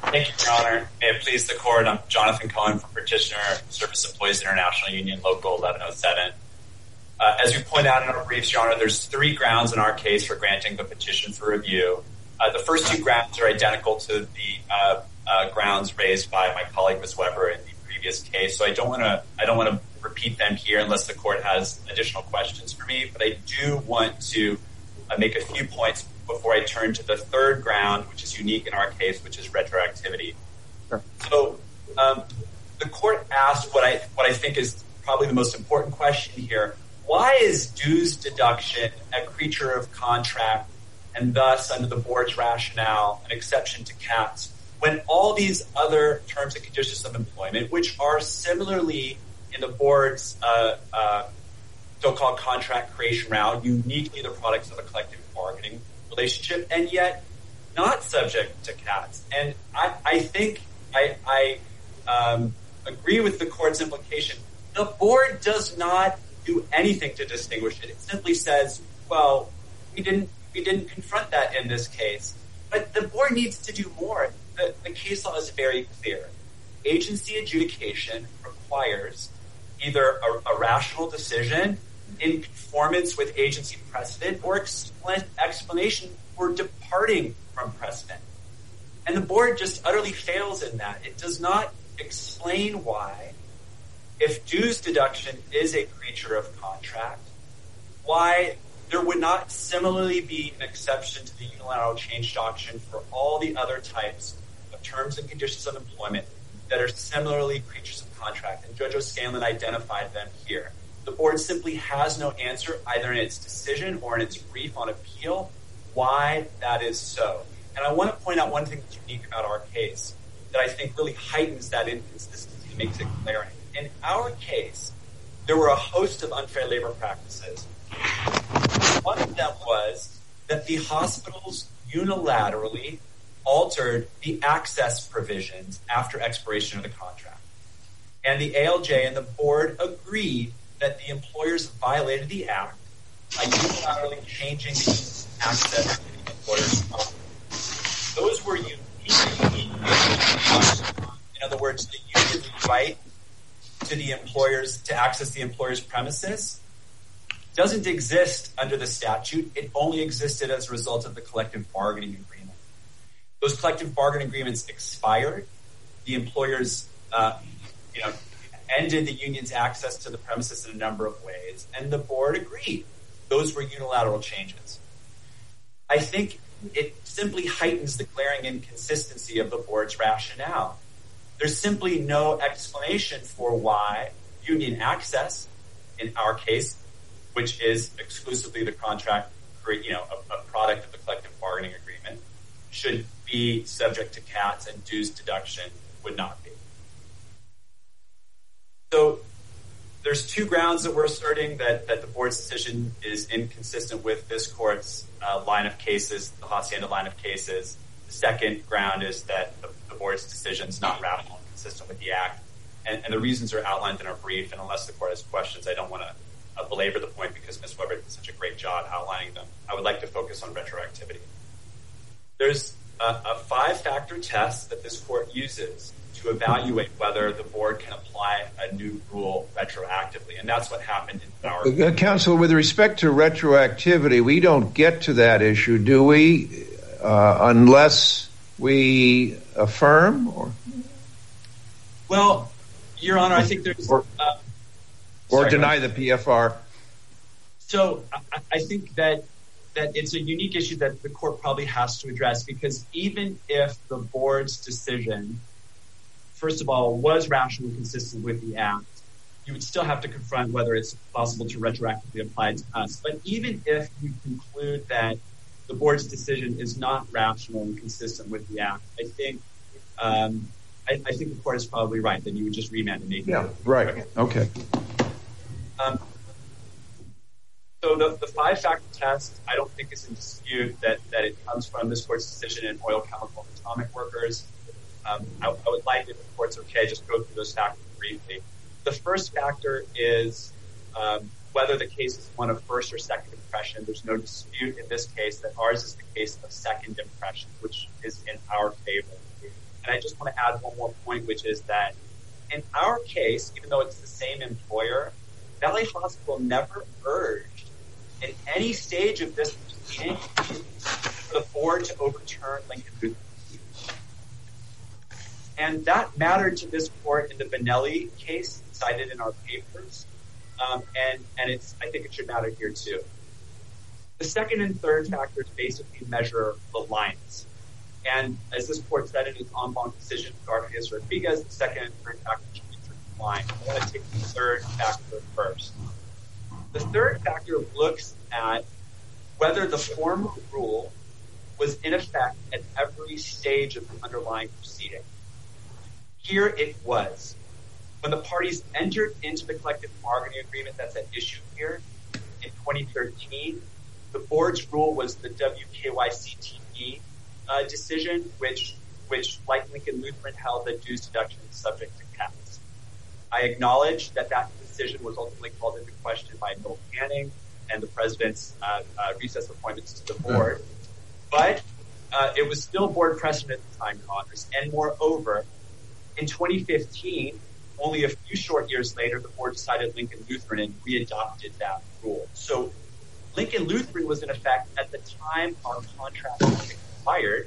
Thank you, Your Honor. May it please the Court, I'm Jonathan Cohen from Petitioner Service Employees International Union, Local 1107. As we point out in our briefs, Your Honor, there's 3 grounds in our case for granting the petition for review. The first 2 grounds are identical to the grounds raised by my colleague Ms. Weber in the previous case, so I don't want to repeat them here unless the Court has additional questions for me. But I do want to make a few points before I turn to the third ground, which is unique in our case, which is retroactivity. Sure. So the Court asked what I think is probably the most important question here. Why is dues deduction a creature of contract and thus, under the Board's rationale, an exception to CATS, when all these other terms and conditions of employment, which are similarly in the Board's so-called contract creation route, uniquely the products of a collective bargaining relationship, and yet not subject to CATS? And I think I agree with the Court's implication. The Board does not do anything to distinguish it. It simply says, well, we didn't confront that in this case. But the Board needs to do more. The case law is very clear. Agency adjudication requires either a rational decision in conformance with agency precedent or explanation for departing from precedent. And the Board just utterly fails in that. It does not explain why, if dues deduction is a creature of contract, why there would not similarly be an exception to the unilateral change doctrine for all the other types of terms and conditions of employment that are similarly creatures of contract. And Judge O'Scanlan identified them here. The Board simply has no answer, either in its decision or in its brief on appeal, why that is so. And I want to point out one thing that's unique about our case that I think really heightens that inconsistency and makes it glaring. In our case, there were a host of unfair labor practices. One of them was that the hospitals unilaterally altered the access provisions after expiration of the contract. And the ALJ and the Board agreed that the employers violated the Act by unilaterally changing the access to the employer's property. Those were unique. In other words, the union's right to the employers to access the employer's premises doesn't exist under the statute. It only existed as a result of the collective bargaining agreement. Those collective bargaining agreements expired. The employers, ended the union's access to the premises in a number of ways, and the Board agreed. Those were unilateral changes. I think it simply heightens the glaring inconsistency of the Board's rationale. There's simply no explanation for why union access, in our case, which is exclusively the contract, a product of the collective bargaining agreement, should be subject to CATS and dues deduction would not be. So there's 2 grounds that we're asserting that the Board's decision is inconsistent with this Court's line of cases, the Hacienda line of cases. The second ground is that the Board's decision is not rational and consistent with the Act. And the reasons are outlined in our brief, and unless the Court has questions, I don't want to belabor the point because Ms. Weber did such a great job outlining them. I would like to focus on retroactivity. There's a 5-factor test that this Court uses to evaluate whether the Board can apply a new rule retroactively, and that's what happened in our... Counsel, with respect to retroactivity, we don't get to that issue, do we, unless we affirm? Or? Well, Your Honor, I think there's... Or deny the PFR. So I think that it's a unique issue that the Court probably has to address, because even if the Board's decision, first of all, was rational and consistent with the Act, you would still have to confront whether it's possible to retroactively apply it to us. But even if you conclude that the Board's decision is not rational and consistent with the Act, I think the Court is probably right. Then you would just remand and make it. Yeah, right. Okay. So the 5-factor test, I don't think is in dispute that it comes from this Court's decision in oil, chemical, and atomic workers. I would like, if the Court's okay, just go through those factors briefly. The first factor is whether the case is one of first or second impression. There's no dispute in this case that ours is the case of second impression, which is in our favor. And And I just want to add one more point, which is that in our case, even though it's the same employer, Valley Hospital never urged in any stage of this proceeding for the board to overturn Lincoln Lutheran. And that mattered to this court in the Benelli case cited in our papers. And I think it should matter here too. The second and third factors basically measure reliance. And as this court said in its en banc decision, Garfias-Rodriguez, the second and third factors should be intertwined. I want to take the third factor first. The third factor looks at whether the formal rule was in effect at every stage of the underlying proceeding. Here it was. When the parties entered into the collective bargaining agreement that's at issue here in 2013, the board's rule was the WKYCTE decision, which like Lincoln Lutheran held that dues deduction is subject to caps. I acknowledge that decision was ultimately called into question by Bill Canning and the president's recess appointments to the board. But it was still board precedent at the time, Congress. And moreover, in 2015, only a few short years later, the board decided Lincoln Lutheran and readopted that rule. So Lincoln Lutheran was in effect at the time our contract expired.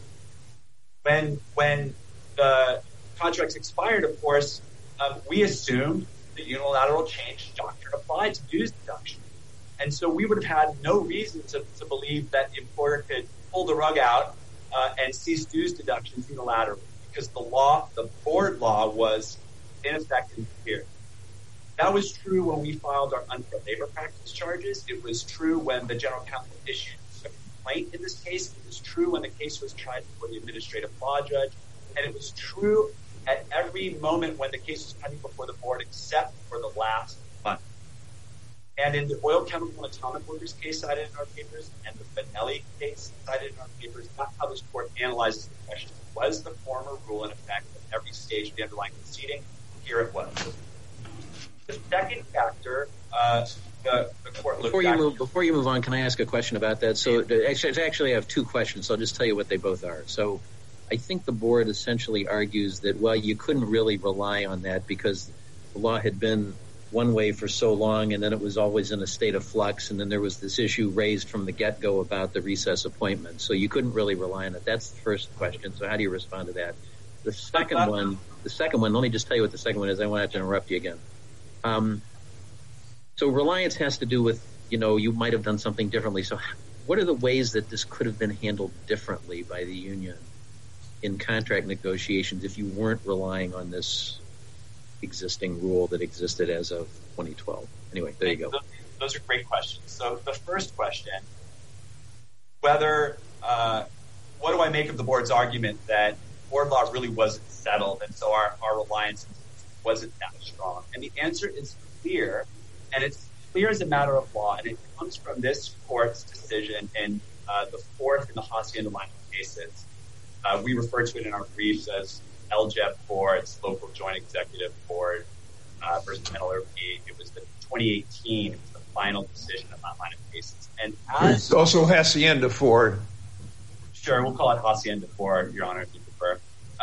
When the contracts expired, of course, we assumed the unilateral change doctrine applied to dues deduction. And so we would have had no reason to believe that the employer could pull the rug out and cease dues deductions unilaterally, because the board law was in effect in fear. That was true when we filed our unfair labor practice charges. It was true when the general counsel issued a complaint in this case. It was true when the case was tried before the administrative law judge. And it was true at every moment when the case was pending before the board, except for the last month. And in the oil, chemical, and atomic workers case cited in our papers and the Benelli case cited in our papers, that's how this court analyzes the question. Was the former rule in effect at every stage of the underlying proceeding? Here it was. The second factor, the court looked Before you move on, can I ask a question about that? So actually I have two questions, so I'll just tell you what they both are. So I think the board essentially argues that, well, you couldn't really rely on that because the law had been one way for so long, and then it was always in a state of flux, and then there was this issue raised from the get-go about the recess appointment. So you couldn't really rely on it. That's the first question. So how do you respond to that? The second one, let me just tell you what the second one is. I won't have to interrupt you again. So reliance has to do with, you might have done something differently. So what are the ways that this could have been handled differently by the union in contract negotiations if you weren't relying on this existing rule that existed as of 2012? Anyway, there you go. Those are great questions. So the first question, what do I make of the board's argument that board law really wasn't settled, and so our reliance wasn't that strong? And the answer is clear, and it's clear as a matter of law, and it comes from this court's decision in the fourth in the Hacienda line of cases. We refer to it in our briefs as LJEP 4, it's Local Joint Executive Board versus NLRB. It was the 2018, it was the final decision in that line of cases. And it's also Hacienda 4. Sure, we'll call it Hacienda 4, Your Honor, if you prefer.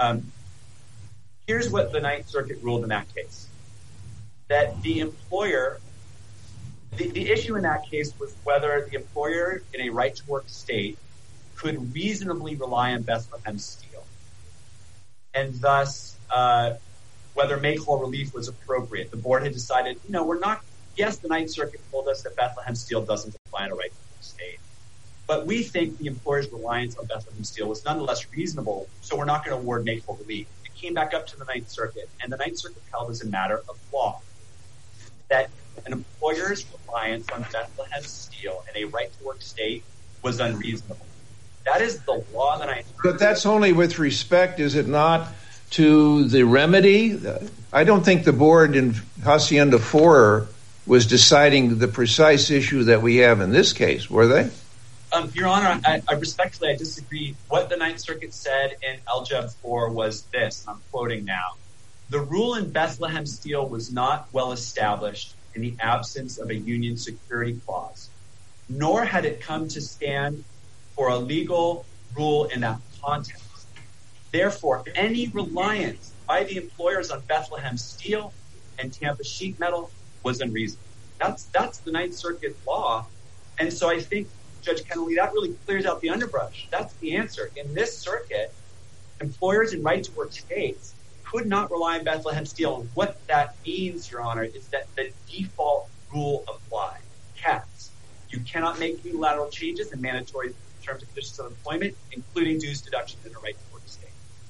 Here's what the Ninth Circuit ruled in that case. That the employer, the issue in that case was whether the employer in a right-to-work state could reasonably rely on Bethlehem Steel. And thus, whether make-whole relief was appropriate. The board had decided, yes, the Ninth Circuit told us that Bethlehem Steel doesn't apply in a right-to-work state. But we think the employer's reliance on Bethlehem Steel was nonetheless reasonable, so we're not going to award make-whole relief. It came back up to the Ninth Circuit, and the Ninth Circuit held as a matter of law that an employer's reliance on Bethlehem Steel in a right-to-work state was unreasonable. That is the law that I... But that's only with respect, is it not, to the remedy? I don't think the board in Hacienda 4 was deciding the precise issue that we have in this case, were they? Your Honor, I respectfully disagree. What the Ninth Circuit said in LJEP 4 was this, and I'm quoting now. The rule in Bethlehem Steel was not well established in the absence of a union security clause, nor had it come to stand for a legal rule in that context. Therefore, any reliance by the employers on Bethlehem Steel and Tampa Sheet Metal was unreasonable. That's the Ninth Circuit law. And so I think, Judge Kennelly, that really clears out the underbrush. That's the answer. In this circuit, employers in right-to-work states could not rely on Bethlehem Steel. And what that means, Your Honor, is that the default rule applied. Caps. You cannot make unilateral changes in mandatory terms and conditions of employment, including dues deduction in a right-to-work state.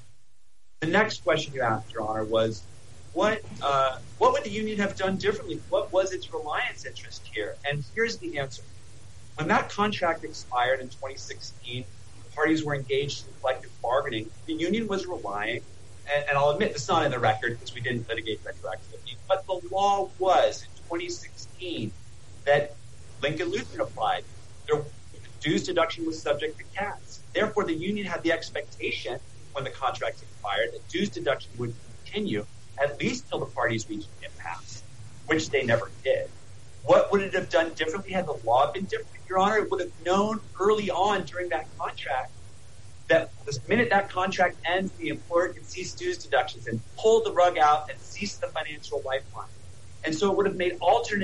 The next question you asked, Your Honor, was what would the union have done differently? What was its reliance interest here? And here's the answer. When that contract expired in 2016, the parties were engaged in collective bargaining. The union was relying, and I'll admit it's not in the record because we didn't litigate retroactivity, but the law was in 2016 that Lincoln Lutheran applied. Their dues deduction was subject to caps. Therefore, the union had the expectation when the contract expired that dues deduction would continue at least till the parties reached an impasse, which they never did. What would it have done differently had the law been different, Your Honor? It would have known early on during that contract that the minute that contract ends, the employer can cease dues deductions and pull the rug out and cease the financial lifeline. And so it would have made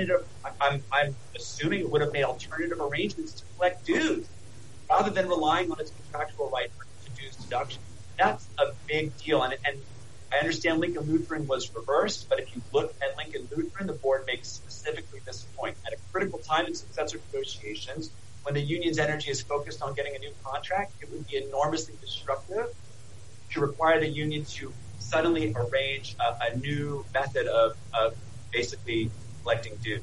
I'm assuming it would have made alternative arrangements to collect dues rather than relying on its contractual right to dues deduction. That's a big deal. And I understand Lincoln Lutheran was reversed, but if you look at Lincoln Lutheran, the board makes specifically this point. At a critical time in successor negotiations, when the union's energy is focused on getting a new contract, it would be enormously disruptive to require the union to suddenly arrange a new method of basically collecting dues. Does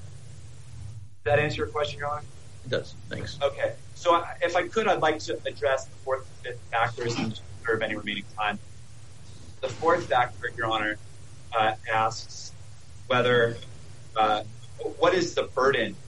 that answer your question, Your Honor? It does. Thanks. Okay. So if I could, I'd like to address the fourth and fifth factors and reserve any remaining time. The fourth factor, Your Honor, asks whether what is the burden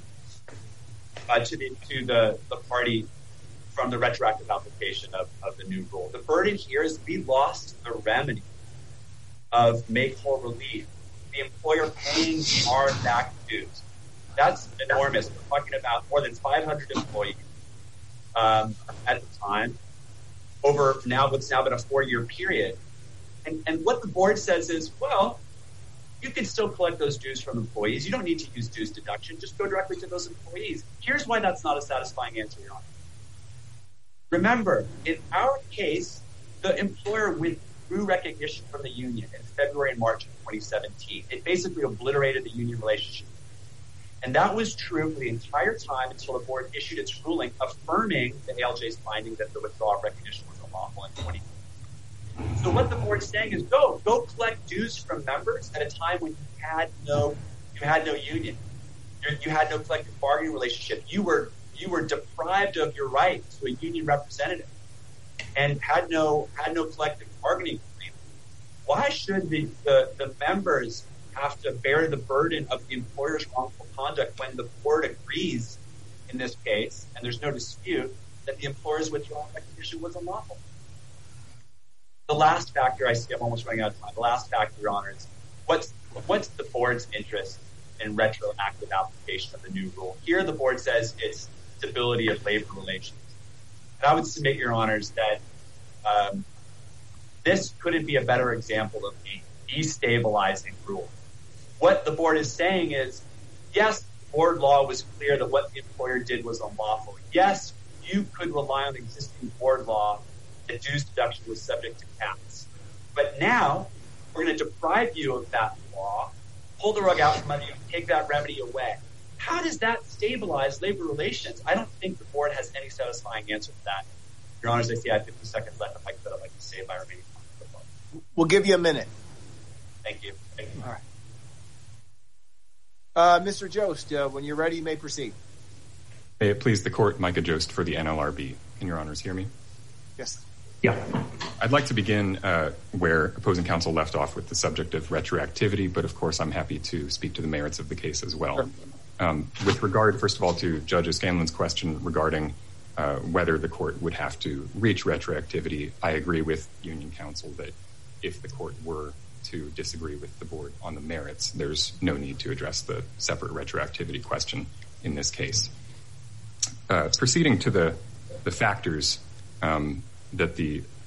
to the party from the retroactive application of the new rule. The burden here is we lost the remedy of make-whole relief, the employer paying our back dues. That's enormous. We're talking about more than 500 employees at the time over now what's now been a 4-year period. And what the board says is, well, you can still collect those dues from employees. You don't need to use dues deduction. Just go directly to those employees. Here's why that's not a satisfying answer, Your Honor. Remember, in our case, the employer withdrew recognition from the union in February and March of 2017. It basically obliterated the union relationship. And that was true for the entire time until the board issued its ruling affirming the ALJ's finding that the withdrawal of recognition was unlawful in 2020. So what the board's saying is go collect dues from members at a time when you had no union. You had no collective bargaining relationship. You were deprived of your right to a union representative and had no collective bargaining agreement. Why should the members have to bear the burden of the employer's wrongful conduct when the board agrees in this case, and there's no dispute, that the employer's withdrawal of recognition was unlawful? The last factor, I see I'm almost running out of time. The last factor, Your Honor, is what's the board's interest in retroactive application of the new rule? Here the board says it's stability of labor relations. And I would submit, Your Honors, that this couldn't be a better example of a destabilizing rule. What the board is saying is, yes, board law was clear that what the employer did was unlawful. Yes, you could rely on existing board law that dues deduction was subject to caps. But now we're going to deprive you of that law, pull the rug out from under you, take that remedy away. How does that stabilize labor relations? I don't think the board has any satisfying answer to that. Your Honors, I see I have 50 seconds left. If I could, I'd like to save my remaining time. We'll give you a minute. Thank you. All right. Mr. Jost, when you're ready, you may proceed. May it please the court, Micah Jost for the NLRB. Can Your Honors hear me? Yes. Yeah. I'd like to begin where opposing counsel left off with the subject of retroactivity, but of course I'm happy to speak to the merits of the case as well. Sure. With regard, first of all, to Judge Scanlon's question regarding whether the court would have to reach retroactivity, I agree with union counsel that if the court were to disagree with the board on the merits, there's no need to address the separate retroactivity question in this case. Proceeding to the factors that the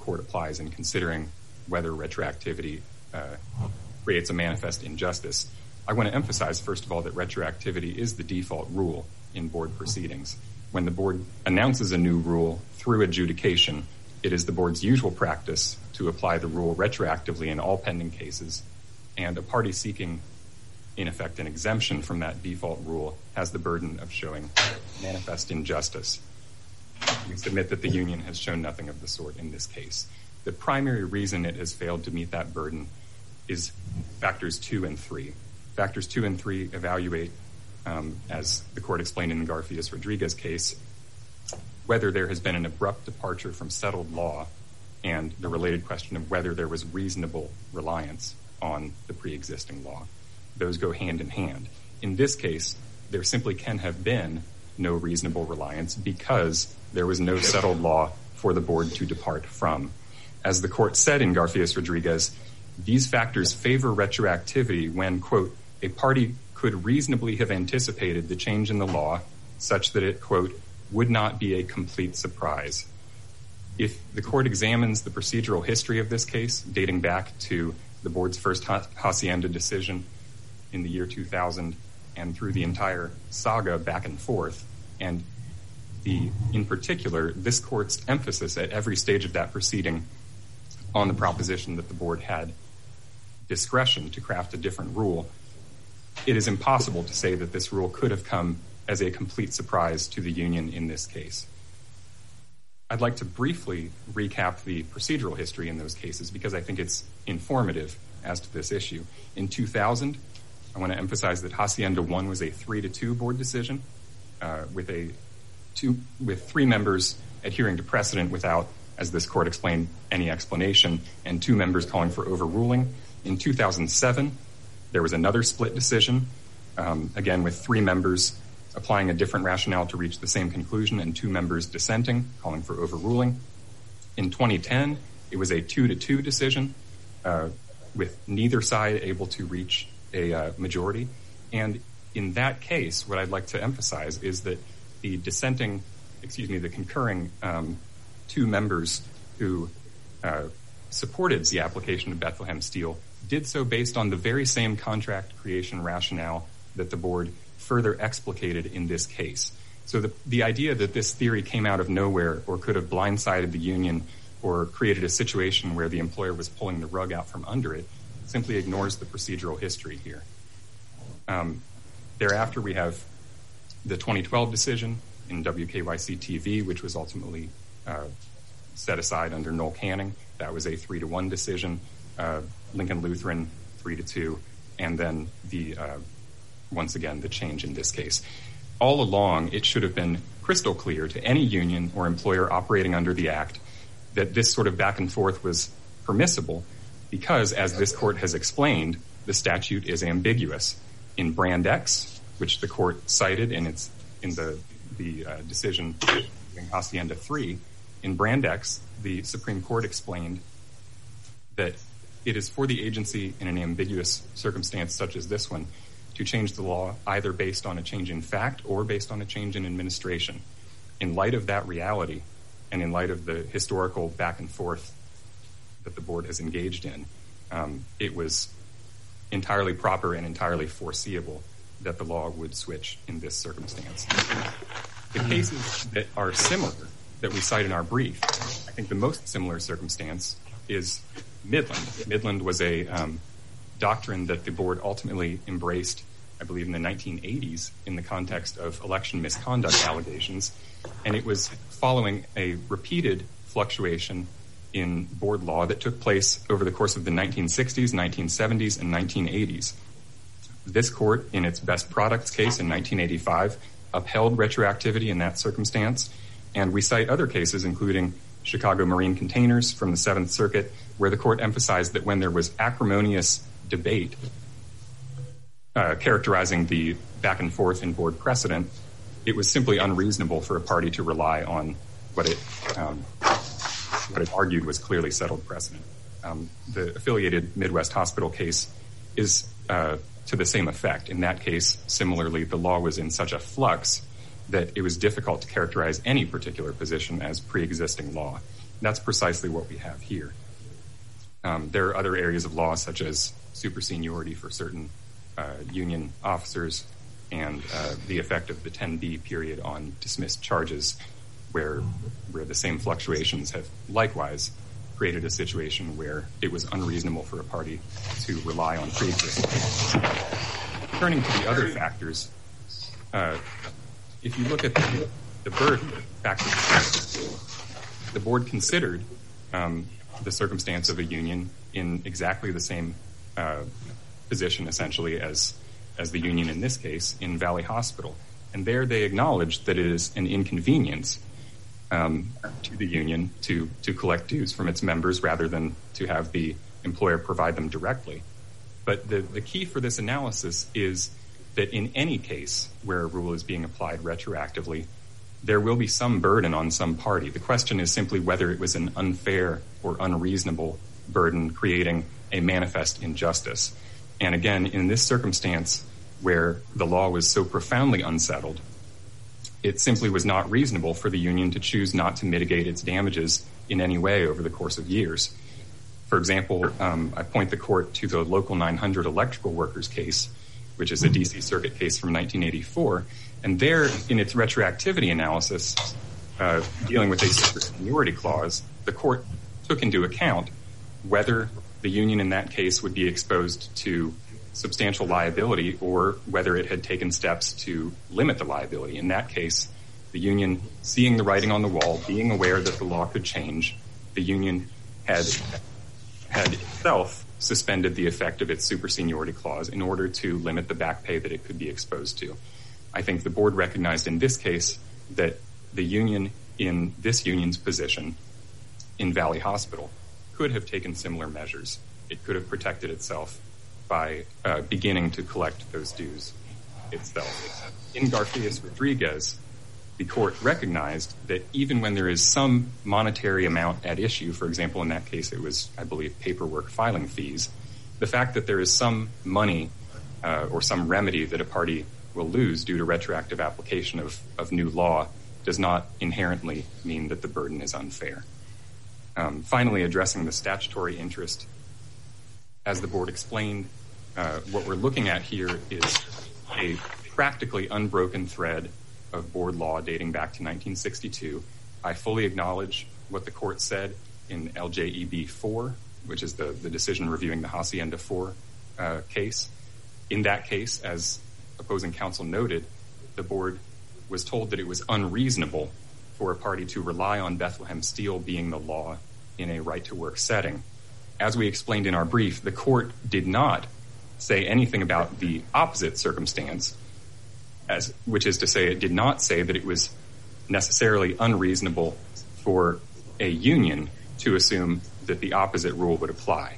court applies in considering whether retroactivity creates a manifest injustice. I want to emphasize, first of all, that retroactivity is the default rule in board proceedings. When the board announces a new rule through adjudication, it is the board's usual practice to apply the rule retroactively in all pending cases, and a party seeking, in effect, an exemption from that default rule has the burden of showing manifest injustice. We submit that the union has shown nothing of the sort in this case. The primary reason it has failed to meet that burden is factors 2 and 3. Factors 2 and 3 evaluate, as the court explained in the Garfias-Rodriguez case, whether there has been an abrupt departure from settled law and the related question of whether there was reasonable reliance on the pre-existing law. Those go hand in hand. In this case, there simply can have been no reasonable reliance because there was no settled law for the board to depart from. As the court said in Garfias-Rodriguez, these factors favor retroactivity when, quote, a party could reasonably have anticipated the change in the law such that it, quote, would not be a complete surprise. If the court examines the procedural history of this case, dating back to the board's first Hacienda decision in the year 2000 and through the entire saga back and forth, and in particular, this court's emphasis at every stage of that proceeding on the proposition that the board had discretion to craft a different rule, it is impossible to say that this rule could have come as a complete surprise to the union in this case. I'd like to briefly recap the procedural history in those cases because I think it's informative as to this issue. In 2000, I want to emphasize that Hacienda 1 was a 3-2 board decision with 3 members adhering to precedent without, as this court explained, any explanation, and 2 members calling for overruling. In 2007, there was another split decision, again with 3 members applying a different rationale to reach the same conclusion and 2 members dissenting, calling for overruling. In 2010, it was a 2-2 decision with neither side able to reach a majority. And in that case, what I'd like to emphasize is that the concurring 2 members who supported the application of Bethlehem Steel did so based on the very same contract creation rationale that the board further explicated in this case. So the idea that this theory came out of nowhere or could have blindsided the union or created a situation where the employer was pulling the rug out from under it simply ignores the procedural history here. Thereafter, we have the 2012 decision in WKYC-TV, which was ultimately set aside under Noel Canning. That was a 3-1 decision. Lincoln Lutheran 3-2, and then once again the change in this case. All along, it should have been crystal clear to any union or employer operating under the Act that this sort of back and forth was permissible because, as this court has explained, the statute is ambiguous. In Brand X, which the court cited in the decision in Hacienda 3, in Brand X, the Supreme Court explained that it is for the agency in an ambiguous circumstance such as this one to change the law either based on a change in fact or based on a change in administration. In light of that reality and in light of the historical back and forth that the board has engaged in, it was entirely proper and entirely foreseeable that the law would switch in this circumstance. The cases that are similar that we cite in our brief, I think the most similar circumstance is Midland. Midland was a doctrine that the board ultimately embraced, I believe, in the 1980s in the context of election misconduct allegations, and it was following a repeated fluctuation in board law that took place over the course of the 1960s, 1970s, and 1980s. This court, in its Best Products case in 1985, upheld retroactivity in that circumstance, and we cite other cases, including Chicago Marine Containers from the Seventh Circuit, where the court emphasized that when there was acrimonious debate characterizing the back and forth in board precedent, it was simply unreasonable for a party to rely on what it argued was clearly settled precedent. The affiliated Midwest Hospital case is to the same effect. In that case, similarly, the law was in such a flux that it was difficult to characterize any particular position as pre-existing law. That's precisely what we have here. There are other areas of law, such as superseniority for certain union officers and the effect of the 10B period on dismissed charges, where the same fluctuations have likewise created a situation where it was unreasonable for a party to rely on pre-existing. Turning to the other factors, if you look at the burden factor, the board considered the circumstance of a union in exactly the same position, essentially, as the union in this case in Valley Hospital. And there they acknowledged that it is an inconvenience to the union to collect dues from its members rather than to have the employer provide them directly. But the key for this analysis is that in any case where a rule is being applied retroactively, there will be some burden on some party. The question is simply whether it was an unfair or unreasonable burden creating a manifest injustice. And again, in this circumstance where the law was so profoundly unsettled, it simply was not reasonable for the union to choose not to mitigate its damages in any way over the course of years. For example, I point the court to the Local 900 electrical workers case, which is a D.C. Circuit case from 1984. And there, in its retroactivity analysis, dealing with a superseniority clause, the court took into account whether the union in that case would be exposed to substantial liability or whether it had taken steps to limit the liability. In that case, the union, seeing the writing on the wall, being aware that the law could change, the union had itself suspended the effect of its superseniority clause in order to limit the back pay that it could be exposed to. I think the board recognized in this case that the union in this union's position in Valley Hospital could have taken similar measures. It could have protected itself by beginning to collect those dues itself. In Garfias-Rodriguez, the court recognized that even when there is some monetary amount at issue, for example, in that case it was, I believe, paperwork filing fees, the fact that there is some money or some remedy that a party will lose due to retroactive application of new law does not inherently mean that the burden is unfair. Finally, addressing the statutory interest, as the board explained, what we're looking at here is a practically unbroken thread of board law dating back to 1962. I fully acknowledge what the court said in LJEB 4, which is the decision reviewing the Hacienda 4 case. In that case, as opposing counsel noted, the board was told that it was unreasonable for a party to rely on Bethlehem Steel being the law in a right-to-work setting. As we explained in our brief, the court did not say anything about the opposite circumstance, which is to say it did not say that it was necessarily unreasonable for a union to assume that the opposite rule would apply.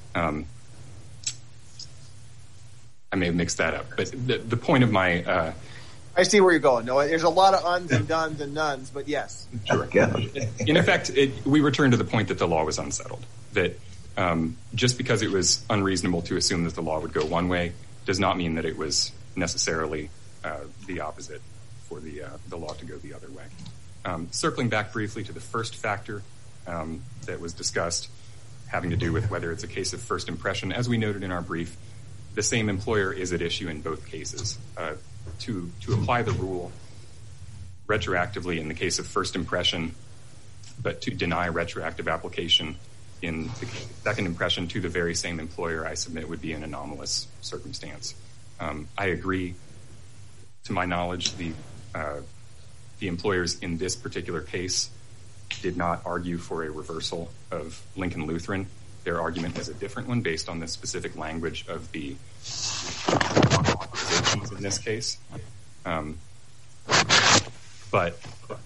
I may have mixed that up, but the point of my... I see where you're going. No, there's a lot of uns and dones and nuns, but yes. Sure. In effect, we return to the point that the law was unsettled, that just because it was unreasonable to assume that the law would go one way does not mean that it was necessarily the opposite for the law to go the other way. Circling back briefly to the first factor that was discussed, having to do with whether it's a case of first impression, as we noted in our brief, the same employer is at issue in both cases. To apply the rule retroactively in the case of first impression, but to deny retroactive application in the second impression to the very same employer, I submit would be an anomalous circumstance. I agree. To my knowledge, the employers in this particular case did not argue for a reversal of Lincoln Lutheran. Their argument was a different one based on the specific language of the authorizations in this case. But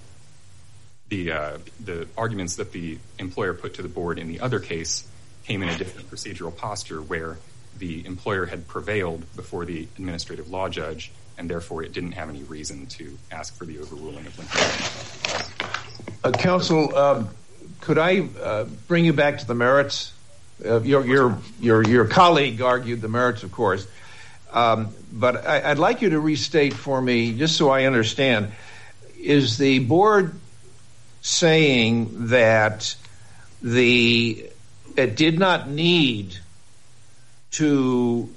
the arguments that the employer put to the board in the other case came in a different procedural posture where the employer had prevailed before the administrative law judge, and therefore it didn't have any reason to ask for the overruling of Lincoln. Counsel, could I bring you back to the merits? Your colleague argued the merits, of course, but I'd like you to restate for me, just so I understand, is the board saying that it did not need to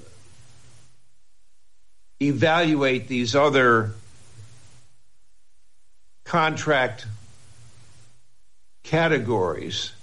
evaluate these other contract categories.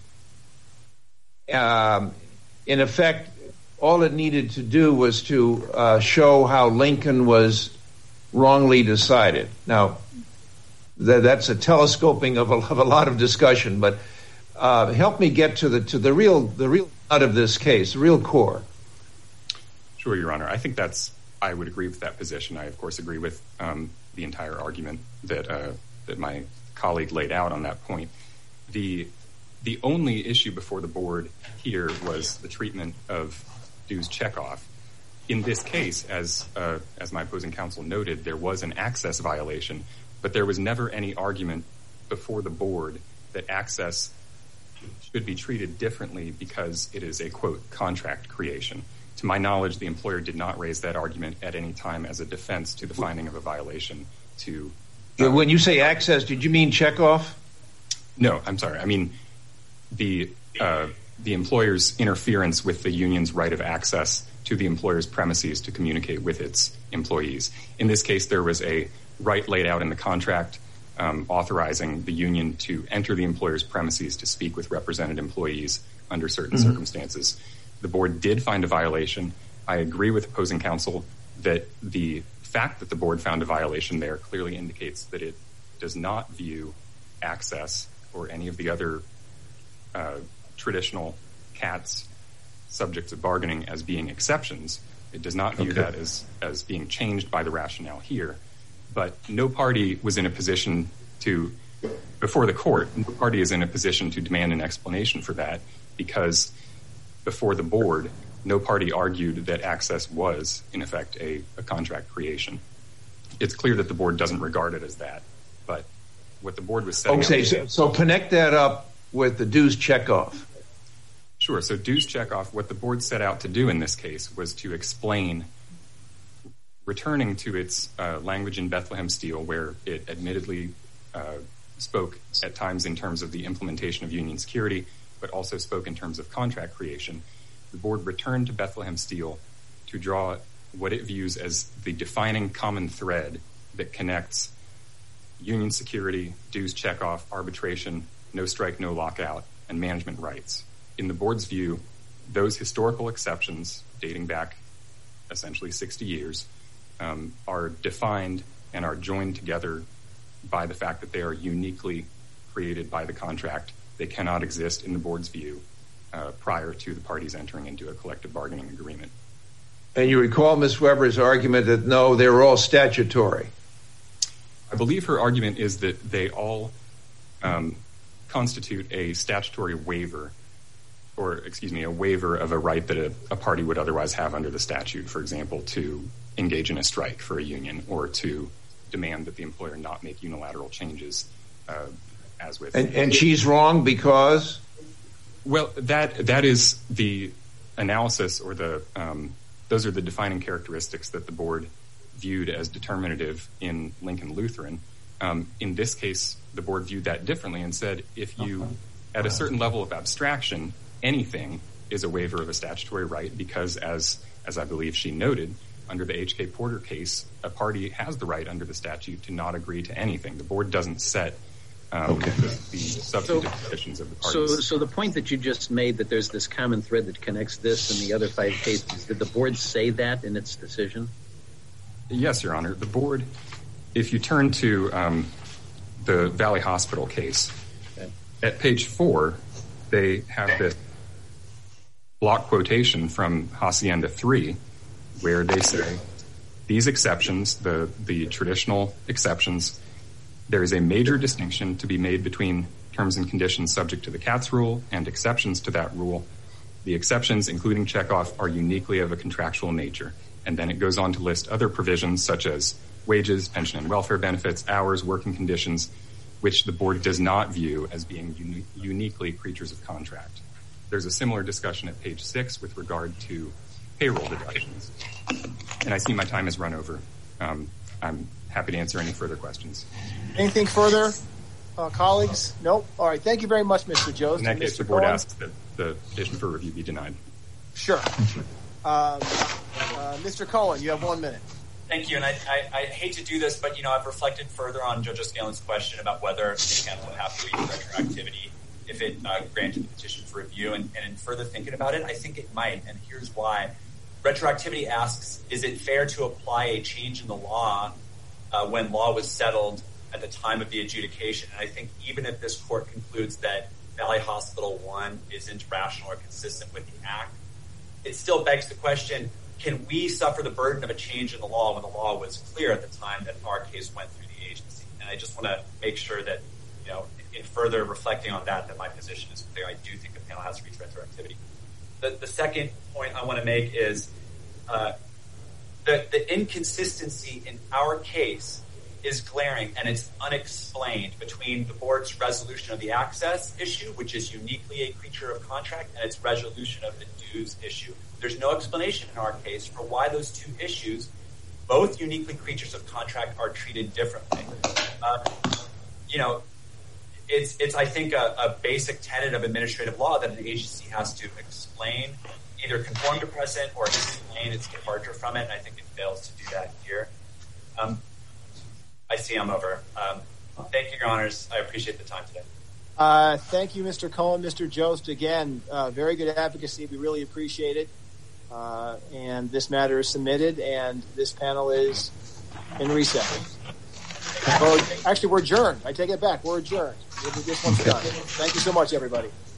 In effect, all it needed to do was to show how Lincoln was wrongly decided. Now, that's a telescoping of a lot of discussion, but help me get to the real nut of this case, the real core. Sure, Your Honor. I think I would agree with that position. I, of course, agree with the entire argument that my colleague laid out on that point. The only issue before the board here was the treatment of dues checkoff. In this case, as my opposing counsel noted, there was an access violation, but there was never any argument before the board that access should be treated differently because it is a, quote, contract creation. To my knowledge, the employer did not raise that argument at any time as a defense to the finding of a violation. When you say access, did you mean checkoff? No, I'm sorry. I mean the employer's interference with the union's right of access to the employer's premises to communicate with its employees. In this case, there was a right laid out in the contract authorizing the union to enter the employer's premises to speak with represented employees under certain circumstances. The board did find a violation. I agree with opposing counsel that the fact that the board found a violation there clearly indicates that it does not view access or any of the other traditional CATS subjects of bargaining as being exceptions. It does not view that as being changed by the rationale here. But no party was in a position to, before the court, no party is in a position to demand an explanation for that because before the board, no party argued that access was, in effect, a contract creation. It's clear that the board doesn't regard it as that. But what the board was setting up... So connect that up with the dues checkoff. Sure. So dues checkoff, what the board set out to do in this case was to explain, returning to its language in Bethlehem Steel, where it admittedly spoke at times in terms of the implementation of union security, but also spoke in terms of contract creation. The board returned to Bethlehem Steel to draw what it views as the defining common thread that connects union security, dues checkoff, arbitration, no strike, no lockout, and management rights. In the board's view, those historical exceptions, dating back essentially 60 years, are defined and are joined together by the fact that they are uniquely created by the contract. They cannot exist in the board's view prior to the parties entering into a collective bargaining agreement. And you recall Ms. Weber's argument that, no, they were all statutory. I believe her argument is that they all constitute a statutory waiver, or, excuse me, a waiver of a right that a party would otherwise have under the statute, for example, to engage in a strike for a union or to demand that the employer not make unilateral changes as with... And she's wrong because? Well, that is the analysis or those are the defining characteristics that the board viewed as determinative in Lincoln Lutheran. In this case, the board viewed that differently and said, if you, at a certain level of abstraction, anything is a waiver of a statutory right because, as I believe she noted, under the H.K. Porter case, a party has the right under the statute to not agree to anything. The board doesn't set the substantive conditions of the parties. So the point that you just made, that there's this common thread that connects this and the other 5 cases, did the board say that in its decision? Yes, Your Honor. The board, if you turn to the Valley Hospital case, at page 4, they have this block quotation from Hacienda 3, where they say, these exceptions, the traditional exceptions, there is a major distinction to be made between terms and conditions subject to the CATS rule and exceptions to that rule. The exceptions, including checkoff, are uniquely of a contractual nature. And then it goes on to list other provisions such as wages, pension and welfare benefits, hours, working conditions, which the board does not view as being uniquely creatures of contract. There's a similar discussion at page 6 with regard to payroll deductions. And I see my time has run over. I'm happy to answer any further questions. Anything further, colleagues? Nope. All right. Thank you very much, Mr. Jost. In that case, Mr. the board Cohen? asks that the petition for review be denied. Sure. Mr. Cohen, you have 1 minute. Thank you. And I hate to do this, but, I've reflected further on Judge O'Scallion's question about whether the panel would have to reach retroactivity if it granted the petition for review. And in further thinking about it, I think it might. And here's why. Retroactivity asks, is it fair to apply a change in the law when law was settled at the time of the adjudication? And I think even if this court concludes that Valley Hospital 1 isn't rational or consistent with the Act, it still begs the question, can we suffer the burden of a change in the law when the law was clear at the time that our case went through the agency? And I just want to make sure that, in further reflecting on that my position is clear. I do think the panel has to reach retroactivity. The second point I want to make is the inconsistency in our case is glaring and it's unexplained between the board's resolution of the access issue, which is uniquely a creature of contract, and its resolution of the dues issue. There's no explanation in our case for why those two issues, both uniquely creatures of contract, are treated differently. It's I think, a basic tenet of administrative law that an agency has to explain, either conform to precedent or explain its departure from it, and I think it fails to do that here. I see I'm over. Thank you, Your Honors. I appreciate the time today. Thank you, Mr. Cohen. Mr. Jost, again, very good advocacy. We really appreciate it. And this matter is submitted, and this panel is in recess. Actually, we're adjourned. I take it back. We're adjourned. This one's done. Thank you so much, everybody.